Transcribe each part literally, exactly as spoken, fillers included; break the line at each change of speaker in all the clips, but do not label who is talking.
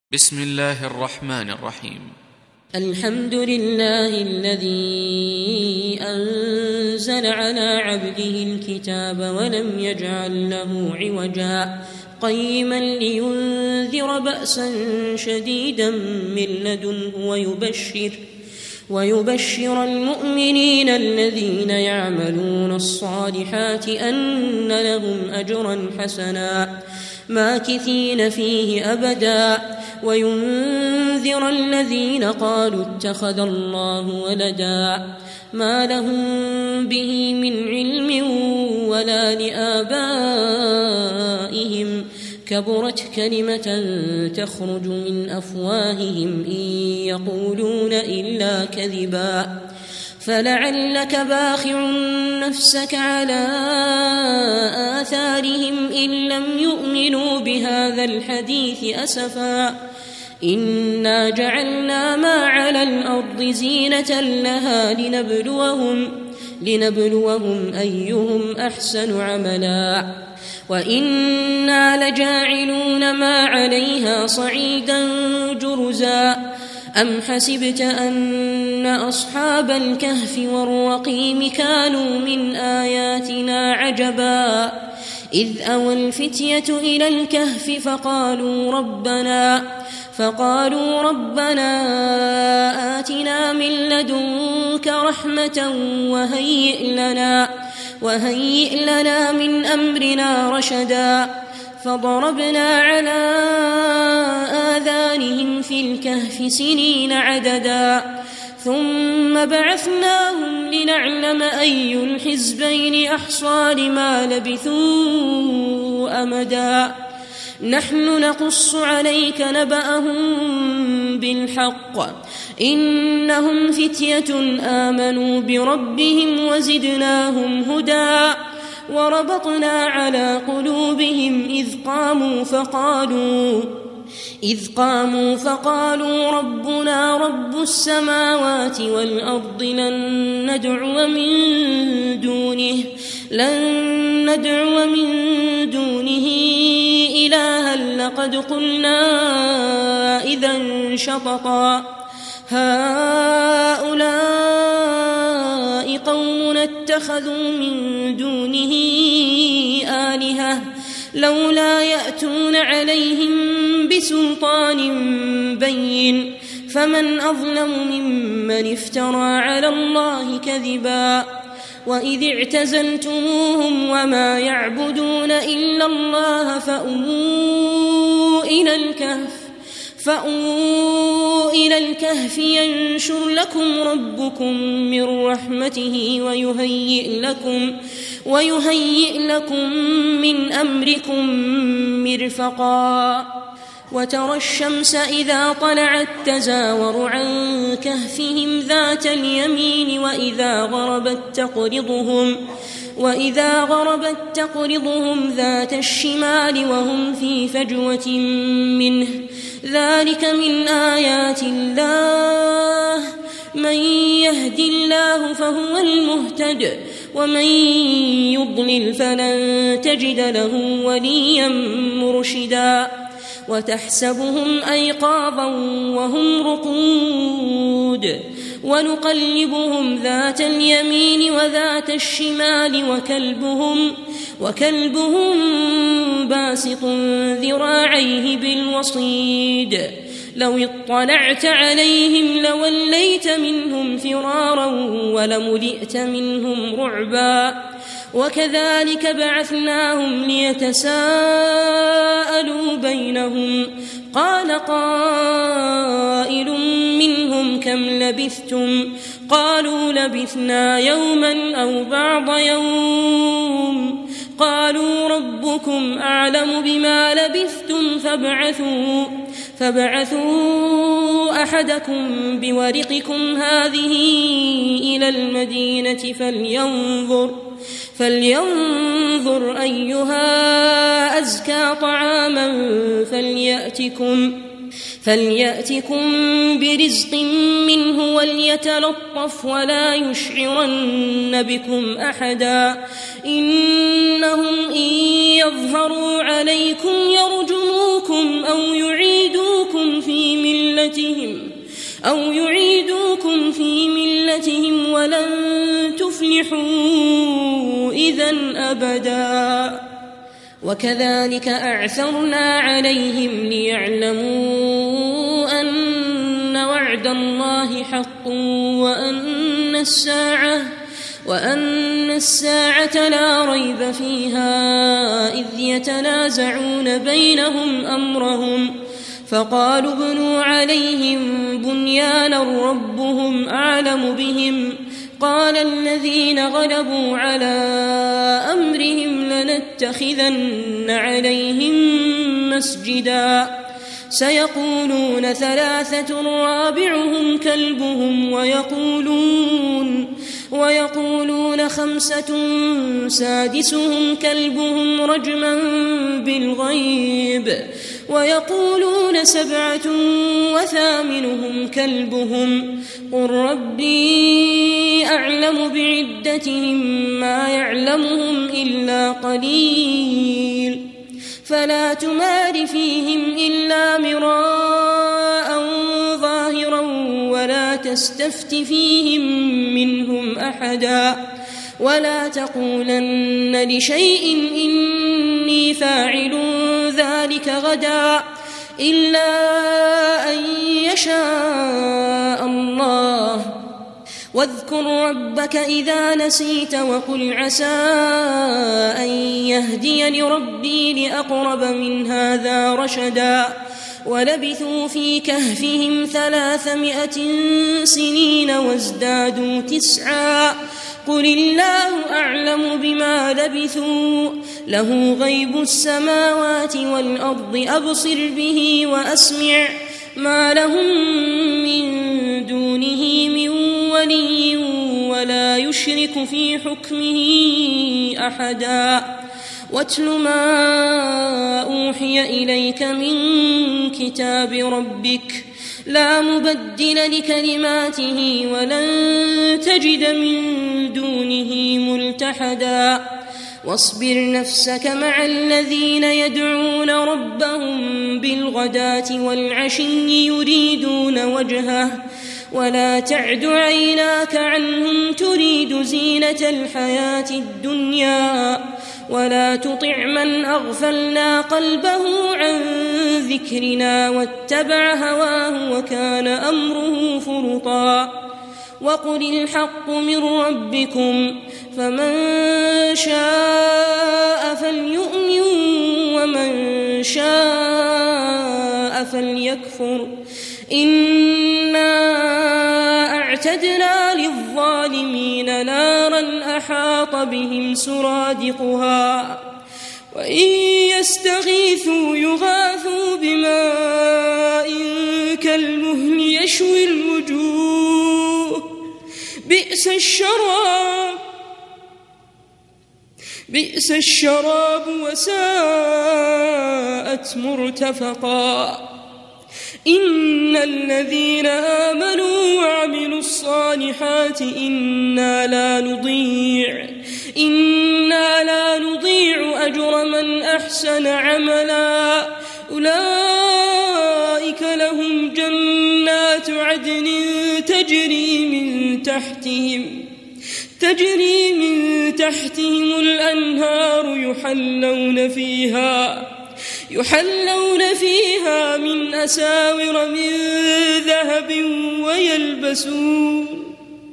بسم الله الرحمن الرحيم.
الحمد لله الذي أنزل على عبده الكتاب ولم يجعل له عوجا قيما لينذر بأسا شديدا من لدنه ويبشر ويبشر المؤمنين الذين يعملون الصالحات أن لهم أجرا حسنا ماكثين فيه أبدا وينذر الذين قالوا اتخذ الله ولدا ما لهم به من علم ولا لآبائهم كبرت كلمة تخرج من أفواههم إن يقولون إلا كذبا فلعلك باخع نفسك على آثارهم إن لم يؤمنوا بهذا الحديث أسفا إنا جعلنا ما على الأرض زينة لها لنبلوهم, لنبلوهم أيهم أحسن عملا وإنا لجاعلون ما عليها صعيدا جرزا أم حسبت أن أصحاب الكهف والرقيم كانوا من آياتنا عجبا إذ أوى الفتية إلى الكهف فقالوا ربنا فقالوا ربنا آتنا من لدنك رحمة وهيئ لنا وهيئ لنا من أمرنا رشدا فضربنا على آذانهم في الكهف سنين عددا ثم بعثناهم لنعلم أي الحزبين أحصى لما لبثوا أمدا نحن نقص عليك نبأهم بالحق إنهم فتية آمنوا بربهم وزدناهم هدى وربطنا على قلوبهم إذ قاموا فقالوا إذ قاموا فقالوا ربنا رب السماوات والأرض لن ندعو من دونه لن ندعو من دونه إلها لقد قلنا إذا شططا هؤلاء قومنا اتخذوا من دونه آلهة لولا يأتون عليهم بسلطان بين فمن أظلم ممن افترى على الله كذبا وإذ اعتزلتموهم وما يعبدون إلا الله فأووا إلى الكهف فأووا إلى الكهف ينشر لكم ربكم من رحمته ويهيئ لكم ويهيئ لكم من أمركم مرفقا وترى الشمس إذا طلعت تزاور عن كهفهم ذات اليمين وإذا غربت تقرضهم وإذا غربت تقرضهم ذات الشمال وهم في فجوة منه ذلك من آيات الله من يهد الله فهو المهتد ومن يضلل فلن تجد له وليا مرشدا وتحسبهم أيقاظا وهم رقود ونقلبهم ذات اليمين وذات الشمال وكلبهم وكلبهم باسط ذراعيه بالوصيد لو اطلعت عليهم لوليت منهم فرارا ولملئت منهم رعبا وكذلك بعثناهم ليتساءلوا بينهم قال قائل منهم كم لبثتم قالوا لبثنا يوما أو بعض يوم قالوا ربكم أعلم بما لبثتم فابعثوا فابعثوا أحدكم بورقكم هذه إلى المدينة فلينظر فلينظر أيها أزكى طعاما فليأتكم فليأتكم برزق منه وليتلطف ولا يشعرن بكم أحدا إنهم إن يظهروا عليكم يرجموكم أو يعيدوكم ملتهم أو يعيدوكم في ملتهم ولن تفلحوا إذن أبدا. وكذلك أعثرنا عليهم ليعلموا أن وعد الله حق وأن الساعة وأن الساعة لا ريب فيها إذ يتنازعون بينهم أمرهم فقالوا ابنوا عليهم بنيانا ربهم أعلم بهم قال الذين غلبوا على أمرهم لنتخذن عليهم مسجدا سيقولون ثلاثة رابعهم كلبهم ويقولون ويقولون خمسة سادسهم كلبهم رجما بالغيب ويقولون سبعة وثامنهم كلبهم قل ربي أعلم بعدتهم ما يعلمهم إلا قليل فلا تمار فيهم إلا مراء ظاهرا ولا تستفت فيهم منهم أحدا ولا تقولن لشيء إني فاعل ذلك غدا إلا أن يشاء الله واذكر ربك إذا نسيت وقل عسى أن يهديني ربي لأقرب من هذا رشدا ولبثوا في كهفهم ثلاثمائة سنين وازدادوا تسعا قل الله أعلم بما لبثوا له غيب السماوات والأرض أبصر به وأسمع ما لهم من دونه من ولي ولا يشرك في حكمه أحدا واتل ما أوحي إليك من كتاب ربك لا مبدل لكلماته ولن تجد من دونه ملتحدا واصبر نفسك مع الذين يدعون ربهم بالغداة والعشي يريدون وجهه ولا تعد عيناك عنهم تريد زينة الحياة الدنيا ولا تطع من أغفلنا قلبه عن ذكرنا واتبع هواه وكان أمره فرطا وقل الحق من ربكم فمن شاء فليؤمن ومن شاء فليكفر إنا أعتدنا للظالمين نارا أحاط بهم سرادقها وإن يستغيثوا يغاثوا بماء كالمهل يشوي الوجوه بئس الشراب بئس الشراب وساءت مرتفقا إن الذين آمنوا وعملوا الصالحات إنا لا نضيع إنا لا نضيع أجر من أحسن عملا أولئك لهم جنات عدن تجري من تحتهم تجري من تحتهم الأنهار يحلون فيها يحلون فيها من أساور من ذهب ويلبسون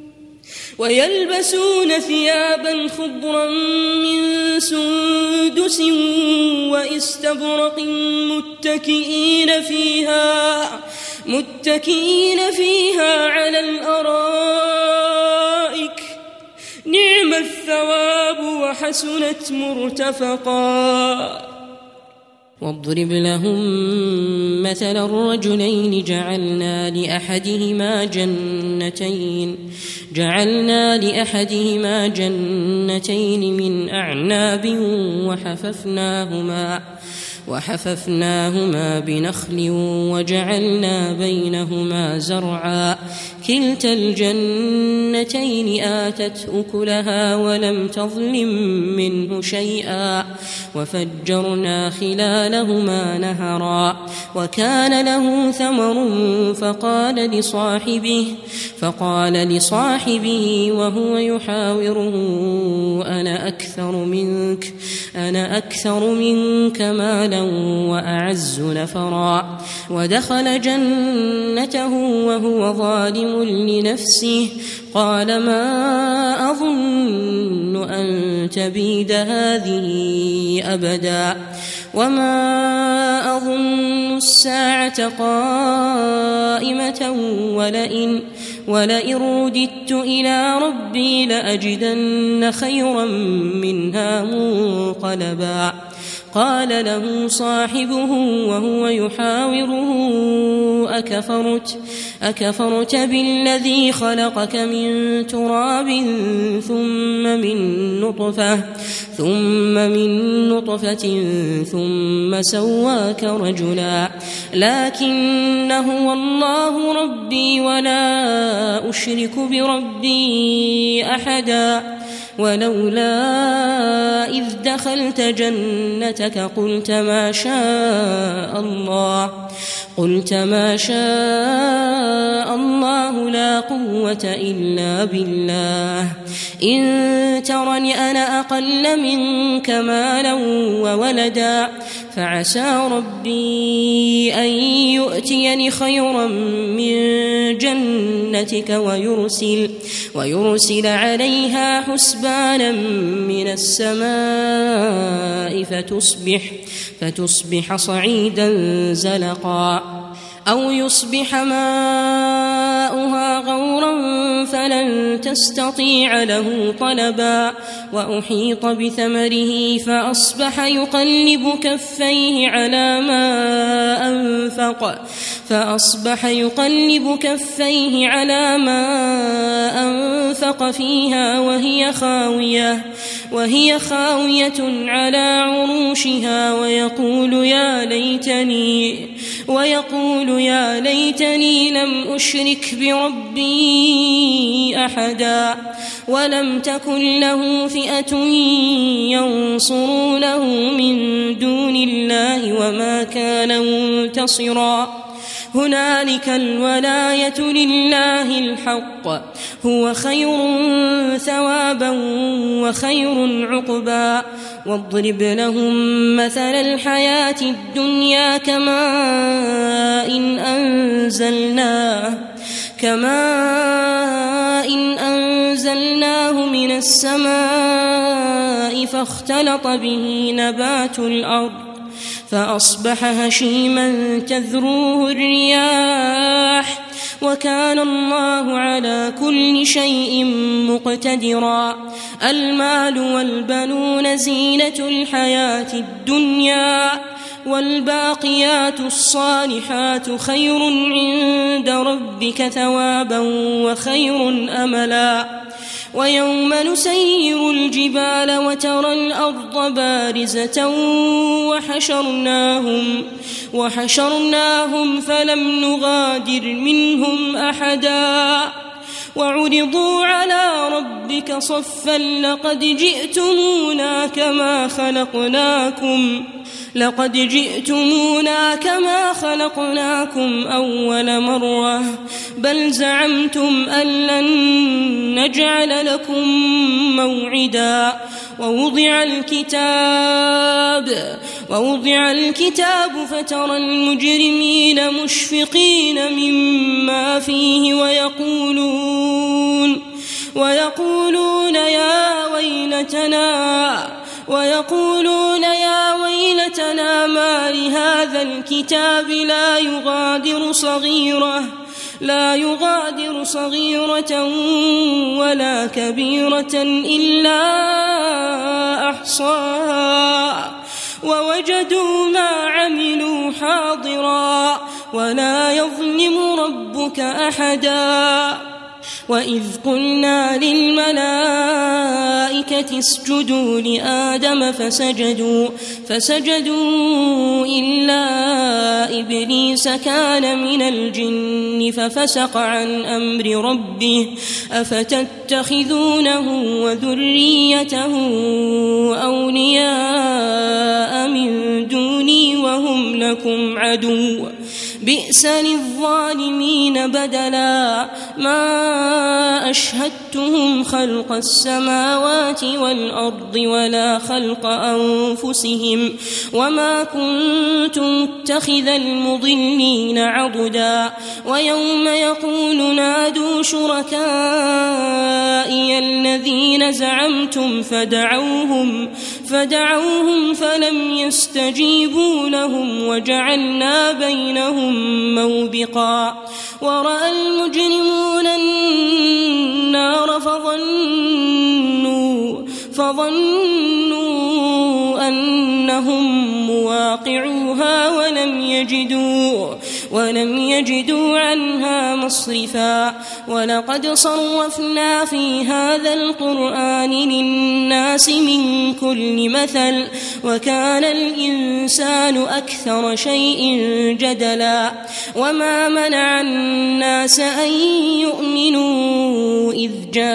ويلبسون ثيابا خضرا من سندس واستبرق متكئين فيها متكئين فيها على الأرائك نعم الثواب وحسنت مرتفقا
واضرب لهم مثل الرجلين جعلنا لأحدهما جنتين جعلنا لأحدهما جنتين من أعناب وحففناهما وحففناهما بنخل وجعلنا بينهما زرعا كلتا الجنتين آتت أكلها ولم تظلم منه شيئا وفجرنا خلالهما نهرا وكان له ثمر فقال لصاحبه فقال لصاحبه وهو يحاوره أنا أكثر منك أنا أكثر منك مالا وأعز نفرا ودخل جنته وهو ظالم لنفسه قال ما أظن أن تبيد هذه أبدا وما أظن الساعة قائمة ولئن ولئن رددت إلى ربي لأجدن خيرا منها منقلبا قال له صاحبه وهو يحاوره أكفرت أكفرت بالذي خلقك من تراب ثم من نطفة ثم من نطفة ثم سواك رجلا لكن هو الله ربي ولا أشرك بربي أحدا ولولا إذ دخلت جنتك قلت ما شاء الله قلت ما شاء الله لا قوة إلا بالله إن ترني أنا أقل منك مالا وولدا فعسى ربي أن يؤتيني خيرا من جنتك ويرسل, ويرسل عليها حسبانا من السماء فتصبح, فتصبح صعيدا زلقا أو يصبح ماؤها غورا فلن تستطيع له طلبا وأحيط بثمره فأصبح يقلب كفيه على ما أنفق فأصبح يقلب كفيه على ما أنفق فيها وهي خاوية وهي خاوية على عروشها ويقول يا ليتني ويقول يا ليتني لم أشرك بربي أحدا ولم تكن له فئة ينصرونه من دون الله وما كان منتصرا هنالك الولاية لله الحق هو خير ثوابا وخير عقبا واضرب لهم مثل الحياة الدنيا كماء إن أنزلناه كماء إن أنزلناه من السماء فاختلط به نبات الأرض فأصبح هشيما تذروه الرياح وكان الله على كل شيء مقتدرا المال والبنون زينة الحياة الدنيا والباقيات الصالحات خير عند ربك ثوابا وخير أملا ويوم نسير الجبال وترى الأرض بارزة وحشرناهم, وحشرناهم فلم نغادر منهم أحدا وعرضوا على ربك صفا لقد جئتمونا كما خلقناكم لقد جئتمونا كما خلقناكم أول مرة بل زعمتم أن لن نجعل لكم موعدا ووضع الكتاب ووضع الكتاب فترى المجرمين مشفقين مما فيه ويقولون ويقولون يا ويلتنا ويقولون يا ويلتنا ما لهذا الكتاب لا يغادر صغيرة لا يغادر صغيرة ولا كبيرة إلا أحصاها ووجدوا ما عملوا حاضرا ولا يظلم ربك أحدا وإذ قلنا للملائكة اسجدوا لآدم فسجدوا, فسجدوا إلا إبليس كان من الجن ففسق عن أمر ربه أفتتخذونه وذريته أولياء من دوني وهم لكم عدو بئس للظالمين بدلا ما أشهدتهم خلق السماوات والأرض ولا خلق أنفسهم وما كنت متخذ المضلين عضدا ويوم يقول نادوا شركائي الذين زعمتم فدعوهم فدعوهم فلم يستجيبوا لهم وجعلنا بينهم موبقا ورأى المجرمون النار فظنوا فظنوا أنهم مواقعوها ولم يجدوا ولم يجدوا عنها مصرفا ولقد صرفنا في هذا القرآن للناس من كل مثل وكان الإنسان أكثر شيء جدلا وما منع الناس أن يؤمنوا إذ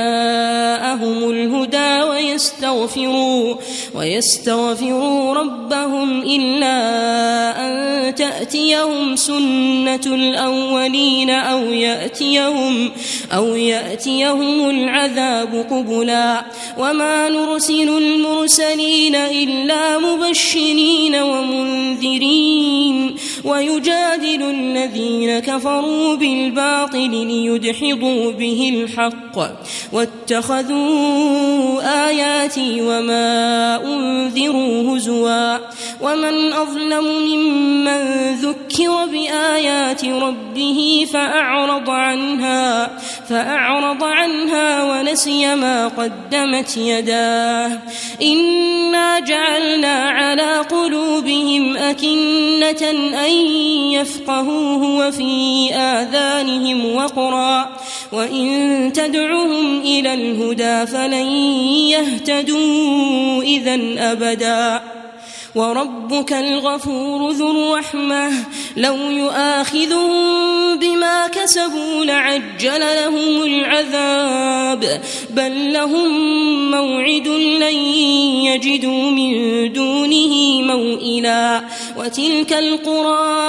جاءهم الهدى ويستغفروا ويستغفروا ربهم إلا أن تأتيهم سنة الأولين أو يأتيهم أو يأتيهم العذاب قبلا وما نرسل المرسلين إلا مبشرين ومنذرين ويجادل الذين كفروا بالباطل ليدحضوا به الحق واتخذوا آياتي وما أنذروا هزوا ومن أظلم ممن ذكر بآيات ربه فأعرض عنها فأعرض عنها ونسي ما قدمت يداه إنا جعلنا على قلوبهم أكنة أن يفقهوه وفي آذانهم وقرا وإن تدعهم إلى الهدى فلن يهتدوا إذن أبدا وربك الغفور ذو الرحمة لو يؤاخذهم بما كسبوا لعجل لهم العذاب بل لهم موعد لن يجدوا من دونه موئلا وتلك القرى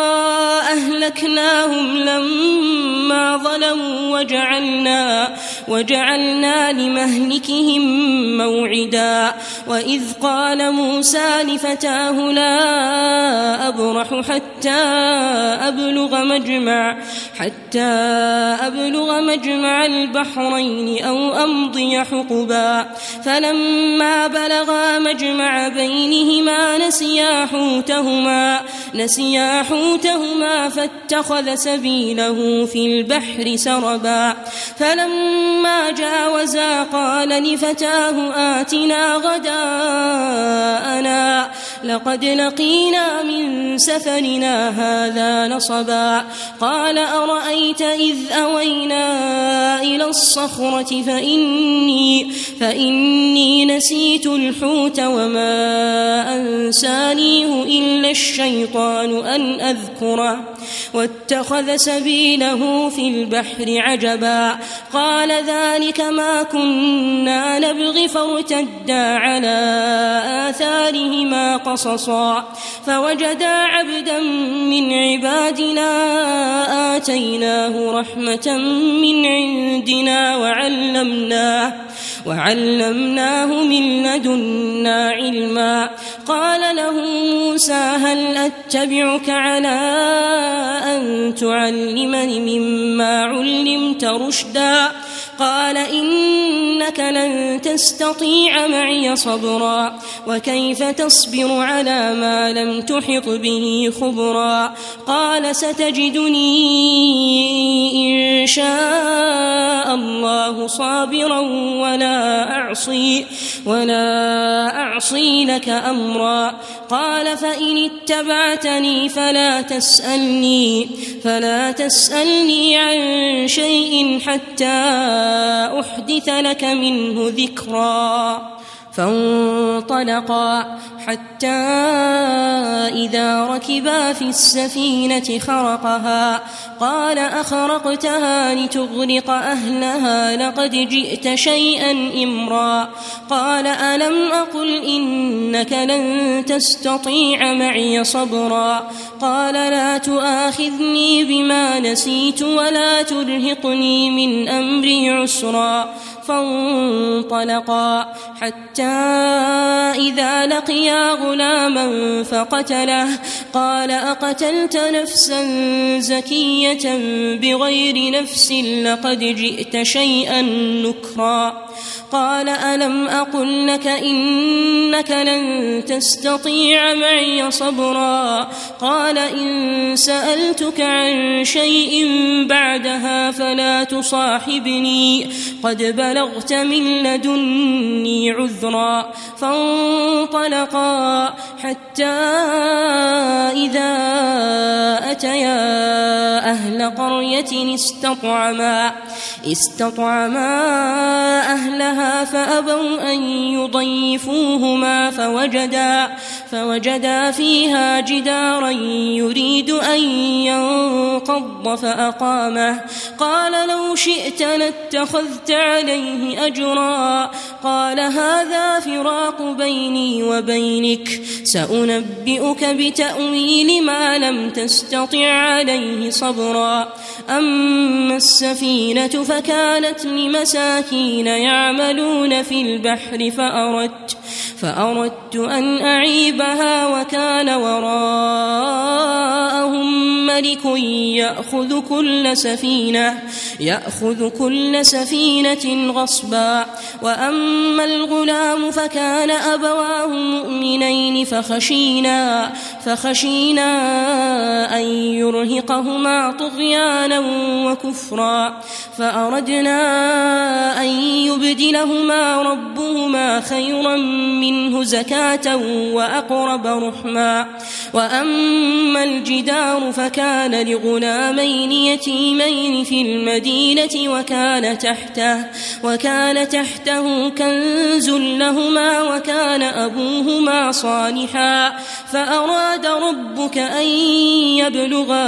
أهلكناهم لما ظلموا وجعلنا, وجعلنا لمهلكهم موعدا وإذ قال موسى لفتاه لا أبرح حتى أبلغ مجمع حتى أبلغ مجمع البحرين أو أمضي حقبا فلما بلغا مجمع بينهما نسيا حوتهما نسيا حوتهما فاتخذ سبيله في البحر سربا فلما جاوزا قال لفتاه آتنا غداءنا لقد لقينا من سفرنا هذا نصبا قال أرأيت إذ أوينا إلى الصخرة فإني, فإني نسيت الحوت وما أنسانيه إلا الشيطان أن أذكره واتخذ سبيله في البحر عجبا قال ذلك ما كنا نبغي فارتدا على آثارهما قصصا فوجدا عبدا من عبادنا آتيناه رحمة من عندنا وعلمناه وعلمناه من لدنا علما قال له موسى هل أتبعك على أن تعلمني مما علمت رشدا قال إنك لن تستطيع معي صبرا وكيف تصبر على ما لم تحط به خبرا قال ستجدني إن شاء الله صابرا ولا أعصي ولا أعصي لك أمرا. قال فإن اتبعتني فلا تسألني فلا تسألني عن شيء حتى أحدث لك منه ذكرا. فانطلقا حتى إذا ركبا في السفينة خرقها قال أخرقتها لتغرق أهلها لقد جئت شيئا إمرا. قال ألم أقل إنك لن تستطيع معي صبرا. قال لا تؤاخذني بما نسيت ولا ترهقني من أمري عسرا. فانطلقا حتى إذا لقيا غلاما فقتله قال أقتلت نفسا زكية بغير نفس لقد جئت شيئا نكرا. قال ألم أقل لك إنك لن تستطيع معي صبرا. قال إن سألتك عن شيء بعدها فلا تصاحبني قد بلغت من لدني عذرا. فانطلقا حتى إذا أتيا أهل قرية استطعما استطعما أهلها فأبوا أن يضيفوهما فوجدا فوجدا فيها جدارا يريد أن ينقض فأقامه. قال لو شئت لاتخذت عليه أجرا. قال هذا فراق بيني وبينك سأنبئك بتأويل ما لم تستطع عليه صبرا. أما السفينة فكانت لمساكين يعملون في البحر فأردت فأردت أن أعيبها وكان وراءهم ملك يأخذ كل سفينة يأخذ كل سفينة غصبا. وأما الغلام فكان أبواه مؤمنين فخشينا فخشينا أن يرهقهما طغيانا وكفرا. فأردنا أن يبدلهما ربهما خيرا منه زكاة وأقرب رحما. وأما الجدار فكان لغلامين يتيمين في المدينة وكان تحته وكان تحته كنز لهما وكان أبوهما صالحا. فأراد ربك أن يبلغا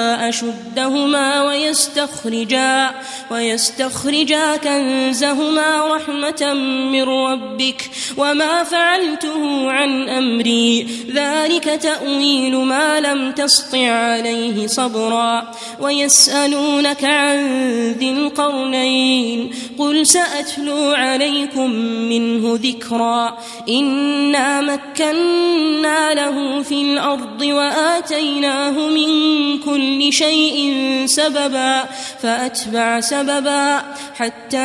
أشدهما ويستخرجا ويستخرجا كنزهما رحمة من ربك وما فعلته عن أمري ذلك تأويل ما لم تسطع عليه صبرا. ويسألونك عن ذي القرنين قل سأتلو عليكم منه ذكرا. إنا مكنا له في الأرض وآتيناه من كل شيء سببا فأتبع سببا حتى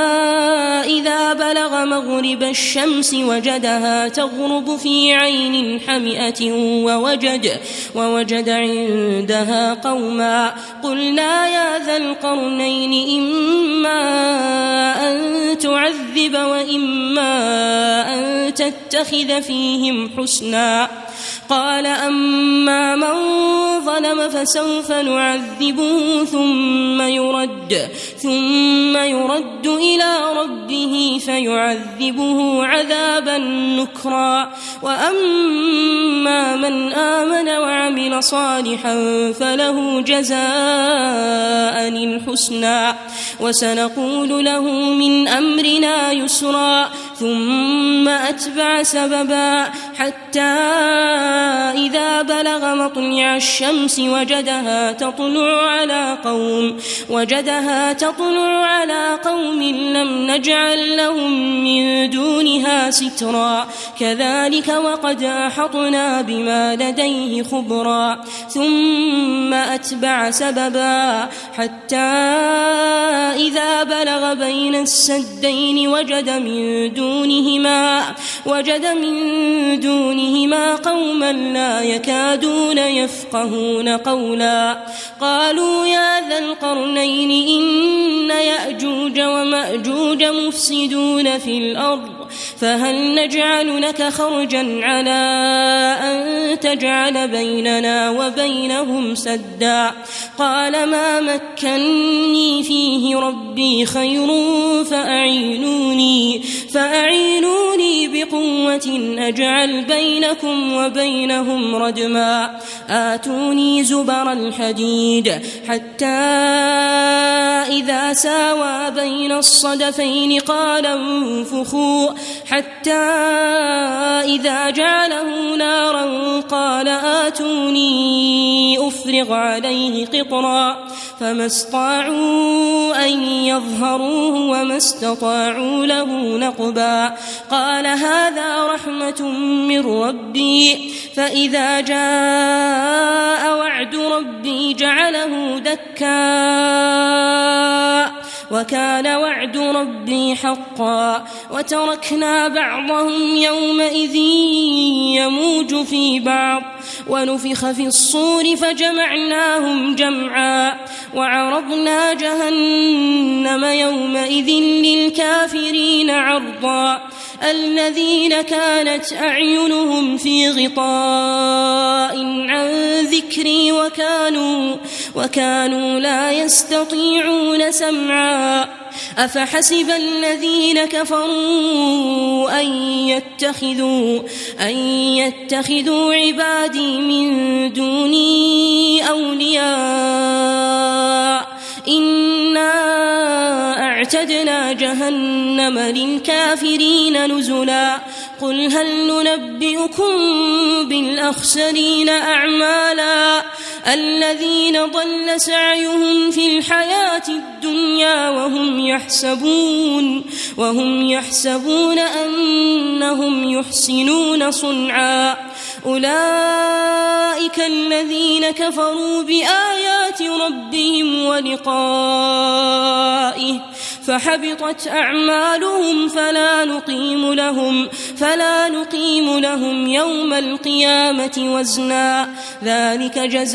إذا بلغ مغرب الشمس وجدها تغرب في عين حمئة ووجد, ووجد عندها قوما. قلنا يا ذا القرنين إما أن تعذب وإما أن تتخذ فيهم حسنا. قال أما من ظلم فسوف نعذبه ثم يرد ثم يرد إلى ربه فيعذبه عذابا نكرا. وأما من آمن وعمل صالحا فله جزاء الحسنى وسنقول له من أمرنا يسرا. ثم أتبع سببا حتى إذا بلغ مطلع الشمس وجدها تطلع على قوم وجدها تطلع على قوم لم نجعل لهم من دونها سترا. كذلك وقد أحطنا بما لديه خبرا. ثم أتبع سببا حتى إذا بلغ بين السدين وجد من دونهما وجد من دونهما قوما لا يكادون يفقهون قولا. قالوا يا ذا القرنين إن يأجوج ومأجوج مفسدون في الأرض فهل نجعل لك خرجا على أن تجعل بيننا وبينهم سدا قال ما مكني فيه ربي خير فأعينوني, فأعينوني بقوة أجعل بينكم وبينهم ردما آتوني زبر الحديد حتى إذا ساوى بين الصدفين قال انفخوا حتى إذا جعله نارا قال آتوني أفرغ عليه قطرا فما استطاعوا أن يظهروه وما استطاعوا له نقبا قال هذا رحمة من ربي فإذا جاء وعد ربي جعله دكا وكان وعد ربي حقا وتركنا بعضهم يومئذ يموج في بعض ونفخ في الصور فجمعناهم جمعا وعرضنا جهنم يومئذ للكافرين عرضا الذين كانت أعينهم في غطاء عن ذكري وكانوا, وكانوا لا يستطيعون سمعا أفحسب الذين كفروا أن يتخذوا, أن يتخذوا عبادي من دوني أولياء إنا أعتدنا جهنم للكافرين نزلا قل هل ننبئكم بالأخسرين أعمالا الذين ضل سعيهم في الحياة الدنيا وهم يحسبون, وهم يحسبون أنهم يحسنون صنعا أولئك الذين كفروا بآيات ربهم ولقائه فحبطت أعمالهم فلا نقيم لهم, فلا نقيم لهم يوم القيامة وزنا ذلك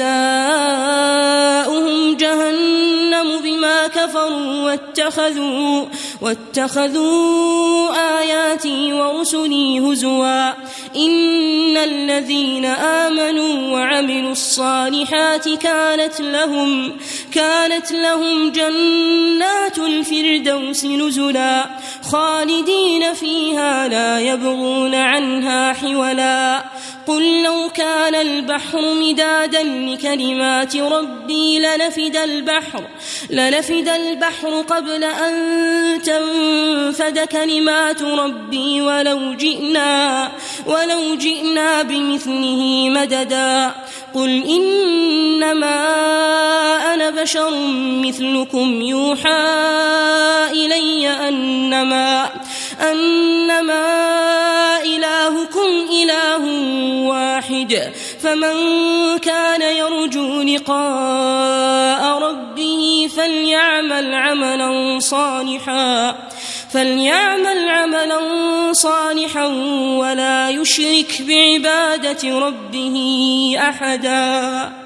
جزاؤهم جهنم بما كفروا واتخذوا, واتخذوا آياتي ورسلي هزوا إن الذين آمنوا وعملوا الصالحات كانت لهم, كانت لهم جنات الفردوس نزلا خالدين فيها لا يبغون عنها حولا قل لو كان البحر مدادا لكلمات ربي لنفد البحر, لنفد البحر قبل أن تنفد كلمات ربي ولو جئنا, ولو جئنا بمثله مددا قل إنما أنا بشر مثلكم يوحى إلي أنما, أنما إلهكم إله واحد فمن كان يرجو لقاء ربه فليعمل عملا صالحا, فليعمل عملا صالحا ولا يشرك بعبادة ربه أحدا.